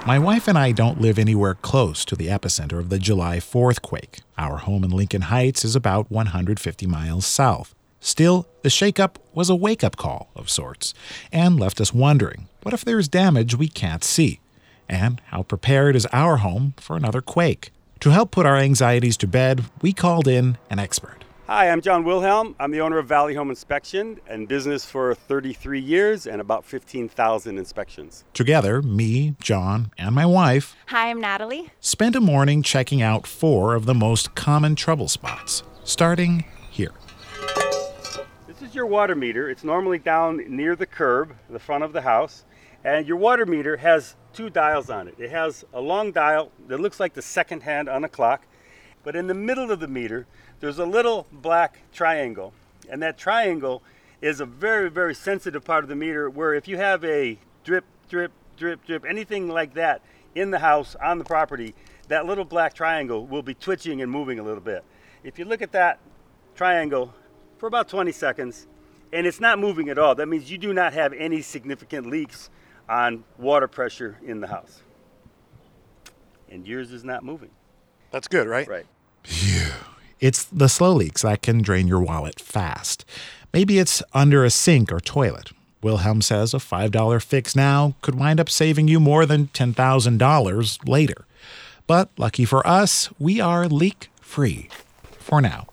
My wife and I don't live anywhere close to the epicenter of the July 4th quake. Our home in Lincoln Heights is about 150 miles south. Still, the shakeup was a wake-up call of sorts and left us wondering, what if there's damage we can't see? And how prepared is our home for another quake? To help put our anxieties to bed, we called in an expert. Hi, I'm John Wilhelm. I'm the owner of Valley Home Inspection, in business for 33 years and about 15,000 inspections. Together, me, John, and my wife, Hi, I'm Natalie. spent a morning checking out 4 of the most common trouble spots, starting here. This is your water meter. It's normally down near the curb, the front of the house, and your water meter has 2 dials on it. It has a long dial that looks like the second hand on a clock, but in the middle of the meter, there's a little black triangle, and that triangle is a very, very sensitive part of the meter where if you have a drip, drip, drip, drip, anything like that in the house, on the property, that little black triangle will be twitching and moving a little bit. If you look at that triangle for about 20 seconds, and it's not moving at all, that means you do not have any significant leaks on water pressure in the house. And yours is not moving. That's good, right? Right. Phew. It's the slow leaks that can drain your wallet fast. Maybe it's under a sink or toilet. Wilhelm says a $5 fix now could wind up saving you more than $10,000 later. But lucky for us, we are leak-free. For now.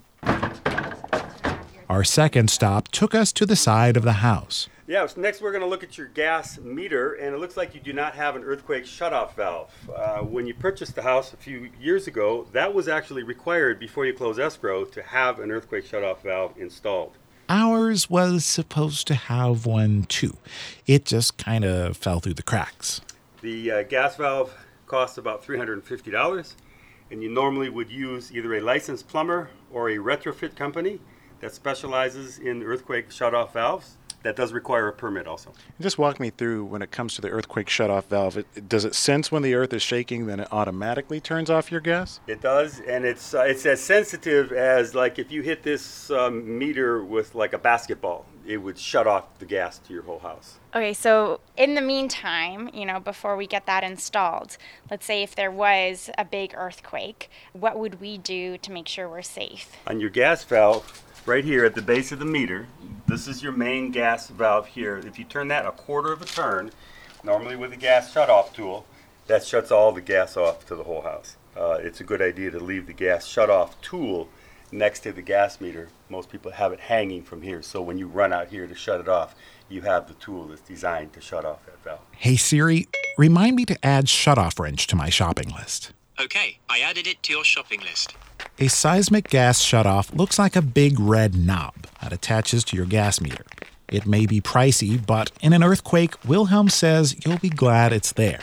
Our second stop took us to the side of the house. Yeah, so next we're going to look at your gas meter, and it looks like you do not have an earthquake shutoff valve. When you purchased the house a few years ago, that was actually required before you close escrow to have an earthquake shutoff valve installed. Ours was supposed to have one too. It just kind of fell through the cracks. The gas valve costs about $350, and you normally would use either a licensed plumber or a retrofit company that specializes in earthquake shutoff valves. That does require a permit also. Just walk me through when it comes to the earthquake shutoff valve. Does it sense when the earth is shaking, then it automatically turns off your gas? It does, and it's as sensitive as like if you hit this meter with like a basketball, it would shut off the gas to your whole house. Okay, so in the meantime, before we get that installed, let's say if there was a big earthquake, what would we do to make sure we're safe? On your gas valve, right here at the base of the meter, this is your main gas valve here. If you turn that a quarter of a turn, normally with a gas shutoff tool, that shuts all the gas off to the whole house. It's a good idea to leave the gas shutoff tool next to the gas meter. Most people have it hanging from here, so when you run out here to shut it off, you have the tool that's designed to shut off that valve. Hey Siri, remind me to add shutoff wrench to my shopping list. Okay, I added it to your shopping list. A seismic gas shutoff looks like a big red knob that attaches to your gas meter. It may be pricey, but in an earthquake, Wilhelm says you'll be glad it's there.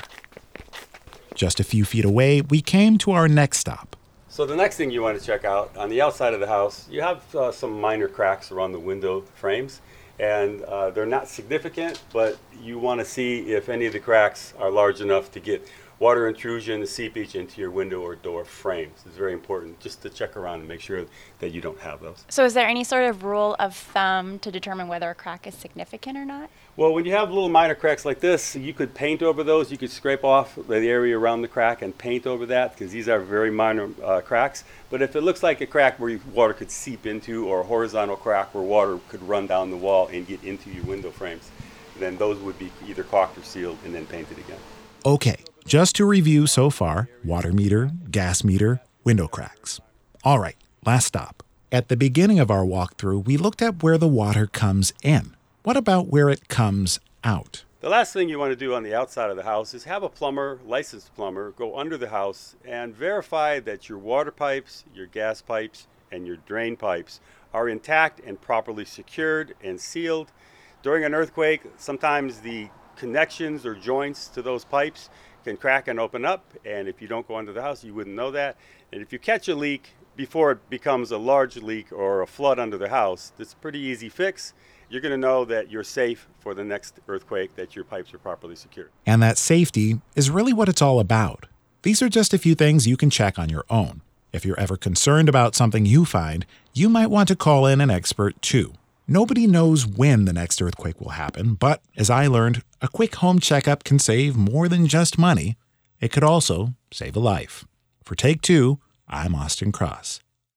Just a few feet away, we came to our next stop. So the next thing you want to check out, on the outside of the house, you have some minor cracks around the window frames, and they're not significant, but you want to see if any of the cracks are large enough to get water intrusion, seepage into your window or door frames. It's very important just to check around and make sure that you don't have those. So is there any sort of rule of thumb to determine whether a crack is significant or not? Well, when you have little minor cracks like this, you could paint over those. You could scrape off the area around the crack and paint over that because these are very minor cracks. But if it looks like a crack where water could seep into or a horizontal crack where water could run down the wall and get into your window frames, then those would be either caulked or sealed and then painted again. Okay, just to review so far, water meter, gas meter, window cracks. All right, last stop. At the beginning of our walkthrough, we looked at where the water comes in. What about where it comes out? The last thing you want to do on the outside of the house is have a plumber, licensed plumber, go under the house and verify that your water pipes, your gas pipes, and your drain pipes are intact and properly secured and sealed. During an earthquake, sometimes the connections or joints to those pipes can crack and open up, and if you don't go under the house, you wouldn't know that. And if you catch a leak before it becomes a large leak or a flood under the house, it's a pretty easy fix. You're going to know that you're safe for the next earthquake, that your pipes are properly secured. And that safety is really what it's all about. These are just a few things you can check on your own. If you're ever concerned about something you find, you might want to call in an expert too. Nobody knows when the next earthquake will happen, but as I learned, a quick home checkup can save more than just money. It could also save a life. For Take Two, I'm Austin Cross.